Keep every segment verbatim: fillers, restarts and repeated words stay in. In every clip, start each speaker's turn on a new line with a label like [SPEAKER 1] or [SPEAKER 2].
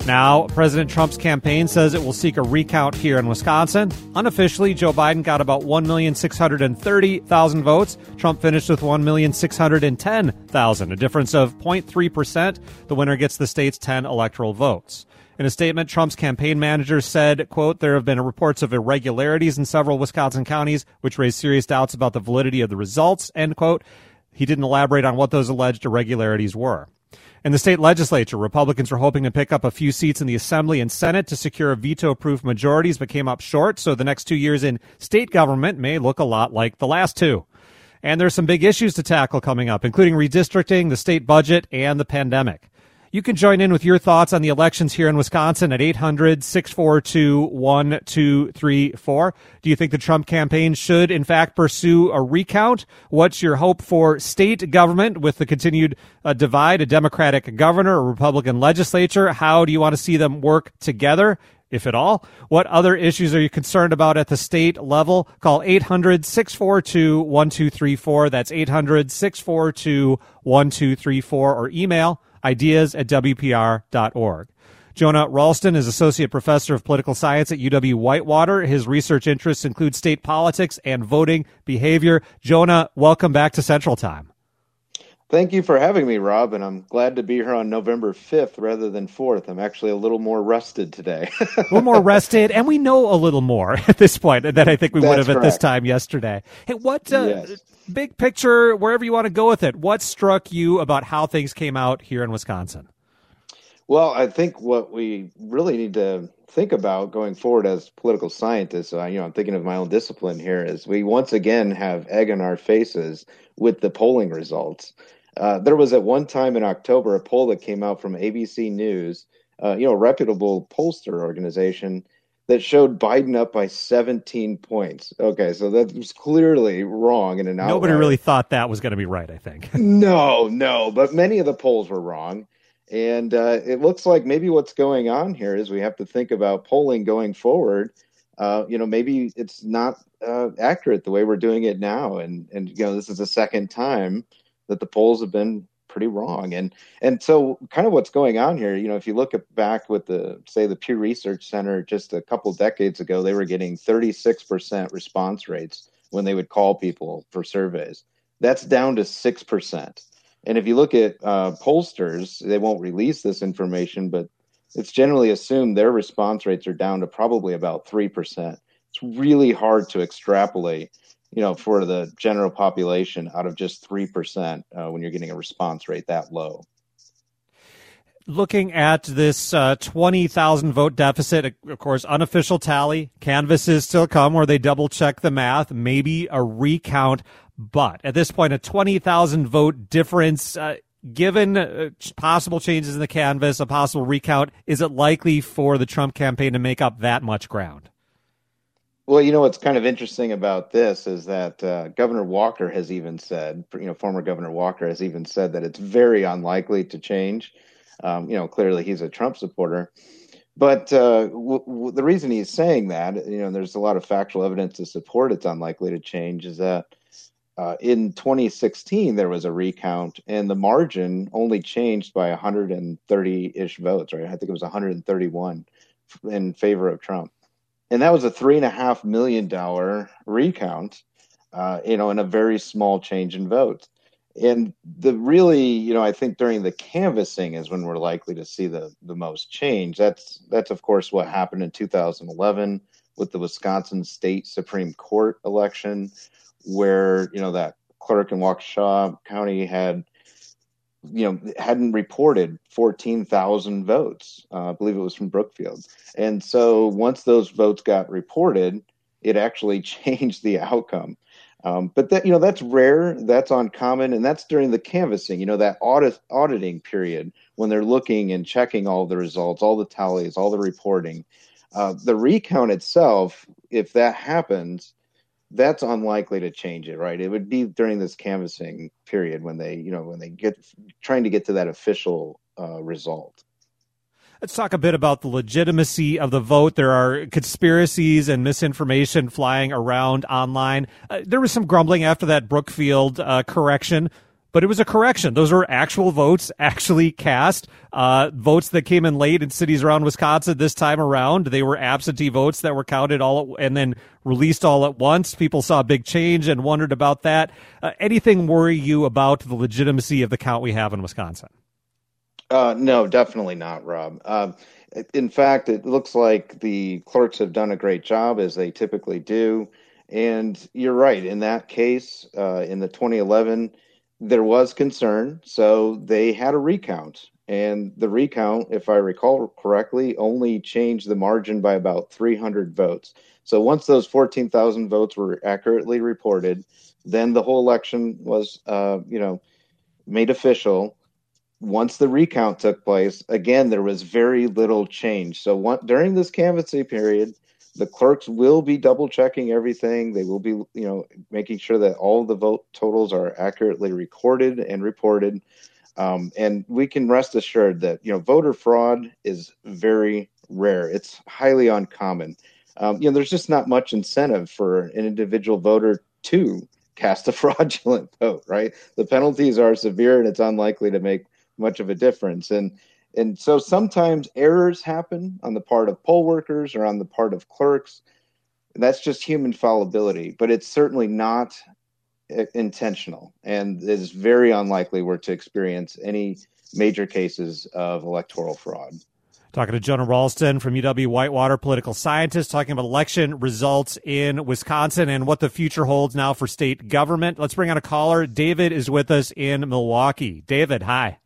[SPEAKER 1] Now, President Trump's campaign says it will seek a recount here in Wisconsin. Unofficially, Joe Biden got about one million six hundred thirty thousand votes. Trump finished with one million six hundred ten thousand, a difference of zero point three percent. The winner gets the state's ten electoral votes. In a statement, Trump's campaign manager said, quote, there have been reports of irregularities in several Wisconsin counties, which raise serious doubts about the validity of the results, end quote. He didn't elaborate on what those alleged irregularities were. In the state legislature, Republicans were hoping to pick up a few seats in the Assembly and Senate to secure veto-proof majorities, but came up short, so the next two years in state government may look a lot like the last two. And there's some big issues to tackle coming up, including redistricting, the state budget, and the pandemic. You can join in with your thoughts on the elections here in Wisconsin at eight hundred, six four two, one two three four. Do you think the Trump campaign should, in fact, pursue a recount? What's your hope for state government with the continued uh, divide, a Democratic governor, a Republican legislature? How do you want to see them work together, if at all? What other issues are you concerned about at the state level? Call eight hundred, six four two, one two three four. That's eight hundred, six four two, one two three four, or email ideas at w p r dot org. Jonah Ralston is Associate Professor of Political Science at U W-Whitewater. His research interests include state politics and voting behavior. Jonah, welcome back to Central Time.
[SPEAKER 2] Thank you for having me, Rob, and I'm glad to be here on November fifth rather than fourth. I'm actually a little more rested today.
[SPEAKER 1] A little more rested, and we know a little more at this point than I think we
[SPEAKER 2] That's
[SPEAKER 1] would have
[SPEAKER 2] correct.
[SPEAKER 1] at this time yesterday. Hey, what uh,
[SPEAKER 2] Yes.
[SPEAKER 1] big picture, wherever you want to go with it, what struck you about how things came out here in Wisconsin?
[SPEAKER 2] Well, I think what we really need to think about going forward as political scientists, uh, you know, I'm thinking of my own discipline here, is we once again have egg on our faces with the polling results. Uh, there was at one time in October a poll that came out from A B C News, uh, you know, a reputable pollster organization, that showed Biden up by seventeen points. Okay, so that was clearly wrong in an outlier.
[SPEAKER 1] Nobody really thought that was going to be right, I think.
[SPEAKER 2] No, no, but many of the polls were wrong. And uh, it looks like maybe what's going on here is we have to think about polling going forward. Uh, you know, maybe it's not uh, accurate the way we're doing it now. And, and you know, this is the second time that the polls have been pretty wrong. And and so kind of what's going on here, you know, if you look at back with the, say, the Pew Research Center just a couple decades ago, they were getting thirty-six percent response rates when they would call people for surveys. That's down to six percent. And if you look at uh, pollsters, they won't release this information, but it's generally assumed their response rates are down to probably about three percent. It's really hard to extrapolate, you know, for the general population out of just three percent uh, when you're getting a response rate that low.
[SPEAKER 1] Looking at this uh, twenty thousand vote deficit, of course, unofficial tally, canvases still come where they double check the math, maybe a recount. But at this point, a twenty thousand vote difference, uh, given uh, possible changes in the canvass, a possible recount, is it likely for the Trump campaign to make up that much ground?
[SPEAKER 2] Well, you know, what's kind of interesting about this is that uh, Governor Walker has even said, you know, former Governor Walker has even said that it's very unlikely to change. Um, you know, clearly he's a Trump supporter. But uh, w- w- the reason he's saying that, you know, there's a lot of factual evidence to support it's unlikely to change, is that uh, in twenty sixteen, there was a recount and the margin only changed by one hundred thirty-ish votes, right? I think it was one hundred thirty-one in favor of Trump. And that was a three and a half million dollar recount, uh, you know, and a very small change in votes. And the really, you know, I think during the canvassing is when we're likely to see the, the most change. That's, that's of course, what happened in two thousand eleven with the Wisconsin State Supreme Court election, where, you know, that clerk in Waukesha County had, you know, hadn't reported fourteen thousand votes. Uh, I believe it was from Brookfield. And so once those votes got reported, it actually changed the outcome. Um, but that, you know, that's rare, that's uncommon, and that's during the canvassing, you know, that audit auditing period when they're looking and checking all the results, all the tallies, all the reporting. Uh, the recount itself, if that happens, that's unlikely to change it, right? It would be during this canvassing period when they, you know, when they get trying to get to that official uh, result.
[SPEAKER 1] Let's talk a bit about the legitimacy of the vote. There are conspiracies and misinformation flying around online. Uh, there was some grumbling after that Brookfield uh, correction, but it was a correction. Those were actual votes actually cast, uh, votes that came in late in cities around Wisconsin this time around. They were absentee votes that were counted all at, and then released all at once. People saw a big change and wondered about that. Uh, anything worry you about the legitimacy of the count we have in Wisconsin?
[SPEAKER 2] Uh, no, definitely not, Rob. Uh, in fact, it looks like the clerks have done a great job, as they typically do. And you're right. In that case, uh, in the twenty eleven, there was concern. So they had a recount. And the recount, if I recall correctly, only changed the margin by about three hundred votes. So once those fourteen thousand votes were accurately reported, then the whole election was, uh, you know, made official. Once the recount took place, again, there was very little change. So one, during this canvassing period, the clerks will be double checking everything. They will be, you know, making sure that all the vote totals are accurately recorded and reported. Um, and we can rest assured that, you know, voter fraud is very rare. It's highly uncommon. Um, you know, there's just not much incentive for an individual voter to cast a fraudulent vote, right? The penalties are severe, and it's unlikely to make much of a difference. And and so sometimes errors happen on the part of poll workers or on the part of clerks. That's just human fallibility, but it's certainly not intentional, and it is very unlikely we're to experience any major cases of electoral fraud.
[SPEAKER 1] Talking to Jonah Ralston from U W-Whitewater, political scientist, talking about election results in Wisconsin and what the future holds now for state government. Let's bring on a caller. David is with us in Milwaukee. David, hi.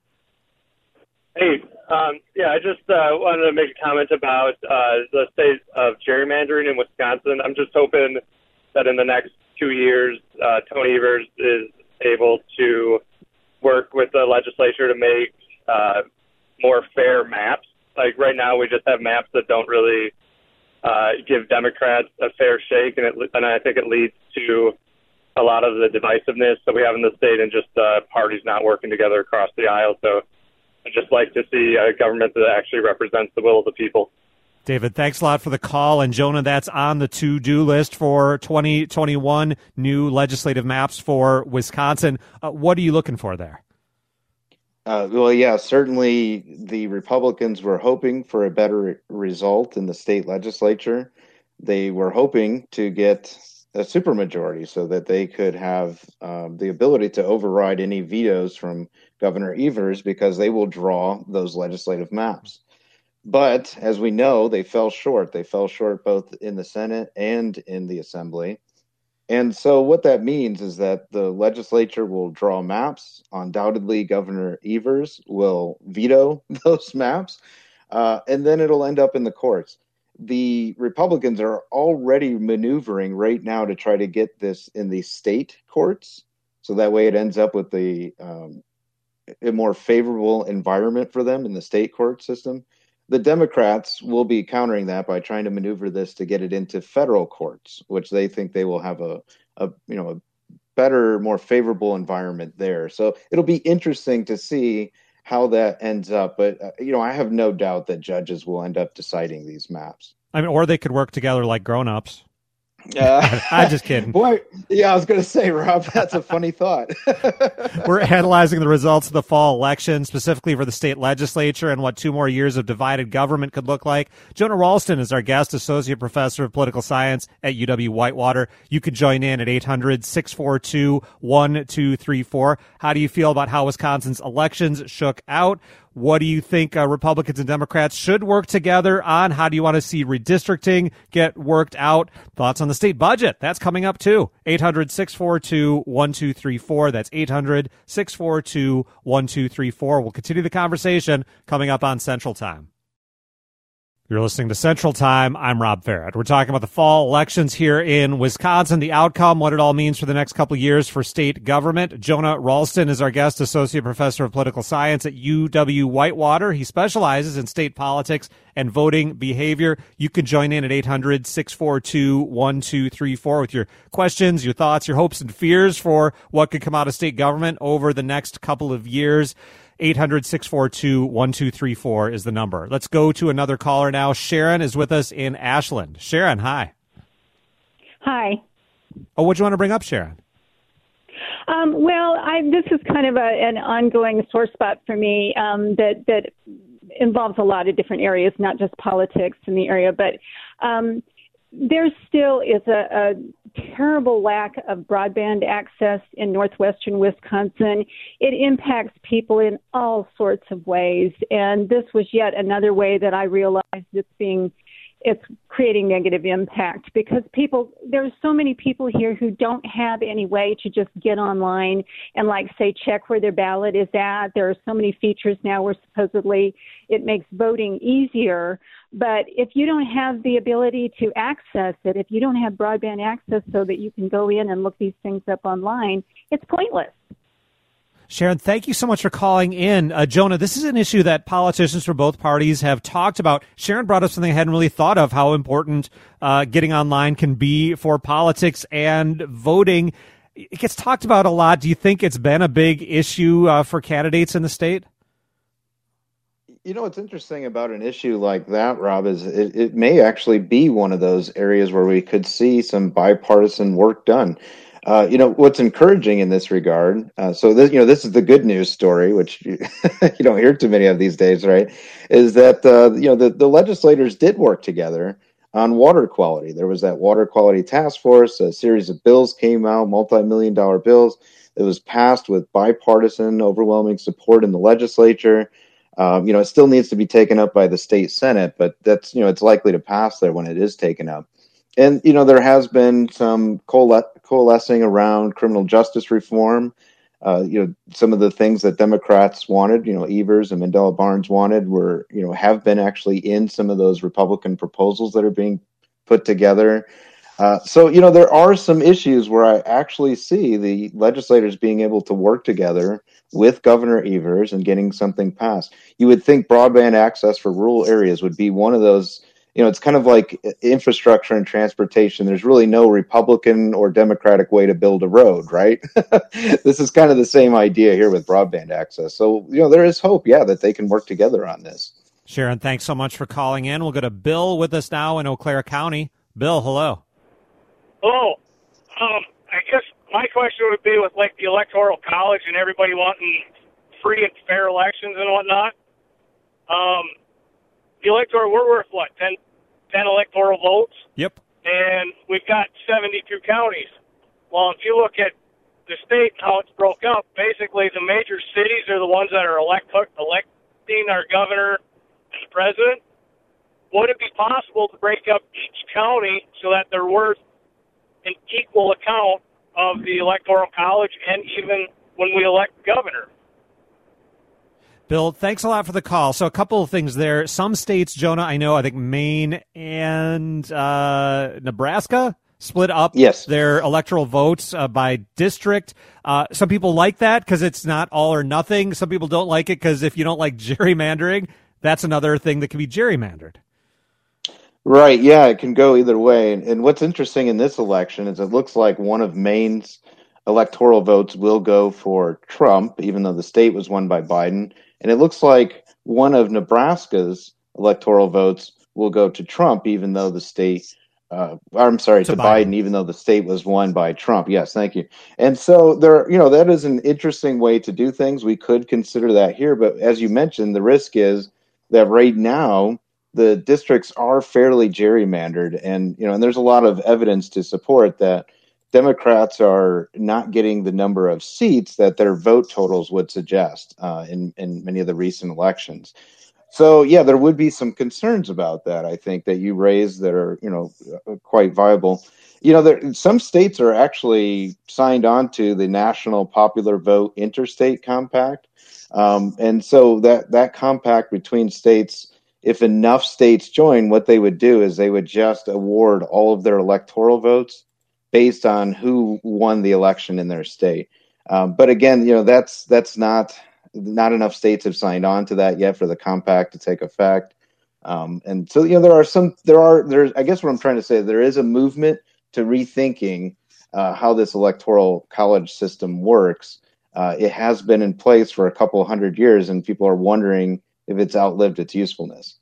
[SPEAKER 3] Hey, um, yeah, I just uh, wanted to make a comment about uh, the state of gerrymandering in Wisconsin. I'm just hoping that in the next two years, uh, Tony Evers is able to work with the legislature to make uh, more fair maps. Like right now, we just have maps that don't really uh, give Democrats a fair shake, and, it, and I think it leads to a lot of the divisiveness that we have in the state and just uh, parties not working together across the aisle. So I'd just like to see a government that actually represents the will of the people.
[SPEAKER 1] David, thanks a lot for the call. And Jonah, that's on the to-do list for twenty twenty-one, new legislative maps for Wisconsin. Uh, what are you looking for there?
[SPEAKER 2] Uh, well, yeah, certainly the Republicans were hoping for a better result in the state legislature. They were hoping to get a supermajority so that they could have um, the ability to override any vetoes from Governor Evers, because they will draw those legislative maps. But as we know, they fell short. They fell short both in the Senate and in the Assembly. And so what that means is that the legislature will draw maps. Undoubtedly, Governor Evers will veto those maps, uh, and then it'll end up in the courts. The Republicans are already maneuvering right now to try to get this in the state courts, so that way it ends up with the um, a more favorable environment for them in the state court system. The Democrats will be countering that by trying to maneuver this to get it into federal courts, which they think they will have a, a you know, a better, more favorable environment there. So it'll be interesting to see how that ends up. But, uh, you know, I have no doubt that judges will end up deciding these maps.
[SPEAKER 1] I mean, or they could work together like grown-ups.
[SPEAKER 2] Uh,
[SPEAKER 1] I'm just kidding.
[SPEAKER 2] Boy, yeah, I was going to say, Rob, that's a funny thought.
[SPEAKER 1] We're analyzing the results of the fall election, specifically for the state legislature, and what two more years of divided government could look like. Jonah Ralston is our guest, associate professor of political science at U W-Whitewater. You can join in at eight hundred, six four two, one two three four. How do you feel about how Wisconsin's elections shook out? What do you think uh, Republicans and Democrats should work together on? How do you want to see redistricting get worked out? Thoughts on the state budget? That's coming up too. eight hundred, six four two, one two three four. That's eight hundred, six four two, one two three four. We'll continue the conversation coming up on Central Time. You're listening to Central Time. I'm Rob Farrett. We're talking about the fall elections here in Wisconsin, the outcome, what it all means for the next couple of years for state government. Jonah Ralston is our guest, associate professor of political science at U W-Whitewater. He specializes in state politics and voting behavior. You can join in at eight hundred, six four two, one two three four with your questions, your thoughts, your hopes and fears for what could come out of state government over the next couple of years. eight hundred, six four two, one two three four is the number. Let's go to another caller now. Sharon is with us in Ashland. Sharon, hi.
[SPEAKER 4] Hi.
[SPEAKER 1] Oh, what do you want to bring up, Sharon?
[SPEAKER 4] Um, well, I, this is kind of a, an ongoing sore spot for me um, that that involves a lot of different areas, not just politics in the area, but um, there still is a, a terrible lack of broadband access in northwestern Wisconsin. It impacts people in all sorts of ways, and this was yet another way that I realized it's being it's creating negative impact because people, there's so many people here who don't have any way to just get online and like say check where their ballot is at. There are so many features now where supposedly it makes voting easier. But if you don't have the ability to access it, if you don't have broadband access so that you can go in and look these things up online, it's pointless.
[SPEAKER 1] Sharon, thank you so much for calling in. Uh, Jonah, this is an issue that politicians from both parties have talked about. Sharon brought up something I hadn't really thought of, how important uh, getting online can be for politics and voting. It gets talked about a lot. Do you think it's been a big issue uh, for candidates in the state?
[SPEAKER 2] You know, what's interesting about an issue like that, Rob, is it, it may actually be one of those areas where we could see some bipartisan work done. Uh, you know, what's encouraging in this regard, uh, so this, you know, this is the good news story, which you, you don't hear too many of these days, right, is that, uh, you know, the, the legislators did work together on water quality. There was that water quality task force, a series of bills came out, multi-million dollar bills. It was passed with bipartisan, overwhelming support in the legislature. Um, you know, it still needs to be taken up by the state Senate, but that's, you know, it's likely to pass there when it is taken up. And, you know, there has been some coalesce, coalescing around criminal justice reform. Uh, you know, some of the things that Democrats wanted, you know, Evers and Mandela Barnes wanted were, you know, have been actually in some of those Republican proposals that are being put together. Uh, so, you know, there are some issues where I actually see the legislators being able to work together with Governor Evers and getting something passed. You would think broadband access for rural areas would be one of those. You know, it's kind of like infrastructure and transportation. There's really no Republican or Democratic way to build a road, right? This is kind of the same idea here with broadband access. So, you know, there is hope, yeah, that they can work together on this.
[SPEAKER 1] Sharon, thanks so much for calling in. We'll go to Bill with us now in Eau Claire County. Bill, hello.
[SPEAKER 5] Hello. Um, I guess my question would be with, like, the Electoral College and everybody wanting free and fair elections and whatnot. Um, the electoral, we're worth, what, ten, ten electoral votes?
[SPEAKER 1] Yep.
[SPEAKER 5] And we've got seventy-two counties. Well, if you look at the state and how it's broke up, basically the major cities are the ones that are elect, electing our governor and president. Would it be possible to break up each county so that they're worth an equal account of the Electoral College and even when we elect governor?
[SPEAKER 1] Bill, thanks a lot for the call. So a couple of things there. Some states, Jonah, I know, I think Maine and uh, Nebraska split up
[SPEAKER 2] yes.
[SPEAKER 1] their electoral votes uh, by district. Uh, some people like that because it's not all or nothing. Some people don't like it because if you don't like gerrymandering, that's another thing that can be gerrymandered.
[SPEAKER 2] Right, yeah, it can go either way. And, and what's interesting in this election is it looks like one of Maine's electoral votes will go for Trump, even though the state was won by Biden. And it looks like one of Nebraska's electoral votes will go to Trump, even though the state, uh, I'm sorry, to, to Biden. Biden, even though the state was won by Trump. Yes, thank you. And so there, you know, that is an interesting way to do things. We could consider that here. But as you mentioned, the risk is that right now the districts are fairly gerrymandered. And, you know, and there's a lot of evidence to support that Democrats are not getting the number of seats that their vote totals would suggest uh, in, in many of the recent elections. So, yeah, there would be some concerns about that, I think, that you raised that are, you know, quite viable. You know, there, some states are actually signed on to the National Popular Vote Interstate Compact. Um, and so that, that compact between states, if enough states join, what they would do is they would just award all of their electoral votes based on who won the election in their state. Um, but again, you know, that's that's not not enough states have signed on to that yet for the compact to take effect. Um, and so, you know, there are some, there are, there's, I guess what I'm trying to say, there is a movement to rethinking uh, how this electoral college system works. Uh, it has been in place for a couple hundred years, and people are wondering if it's outlived its usefulness.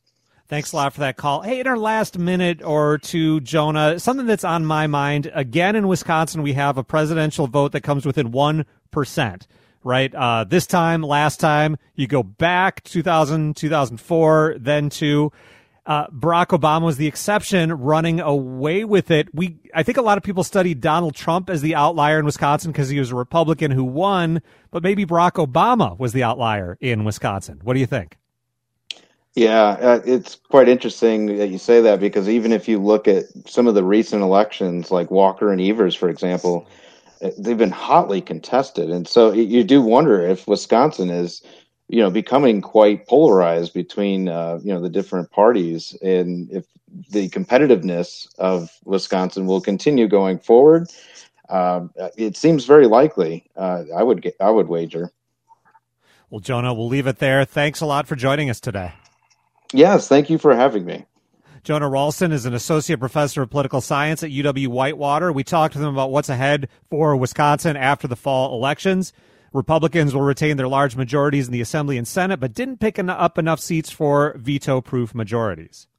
[SPEAKER 1] Thanks a lot for that call. Hey, in our last minute or two, Jonah, something that's on my mind, again in Wisconsin, we have a presidential vote that comes within one percent, right? Uh, this time, last time, you go back two thousand, two thousand four, then to uh, Barack Obama was the exception, running away with it. We, I think a lot of people studied Donald Trump as the outlier in Wisconsin because he was a Republican who won, but maybe Barack Obama was the outlier in Wisconsin. What do you think?
[SPEAKER 2] Yeah, uh, it's quite interesting that you say that, because even if you look at some of the recent elections, like Walker and Evers, for example, uh, they've been hotly contested. And so y- you do wonder if Wisconsin is, you know, becoming quite polarized between, uh, you know, the different parties, and if the competitiveness of Wisconsin will continue going forward. Um, it seems very likely. Uh, I would get, I would wager.
[SPEAKER 1] Well, Jonah, we'll leave it there. Thanks a lot for joining us today.
[SPEAKER 2] Yes, thank you for having me.
[SPEAKER 1] Jonah Ralston is an associate professor of political science at U W-Whitewater. We talked to them about what's ahead for Wisconsin after the fall elections. Republicans will retain their large majorities in the Assembly and Senate, but didn't pick up enough seats for veto-proof majorities.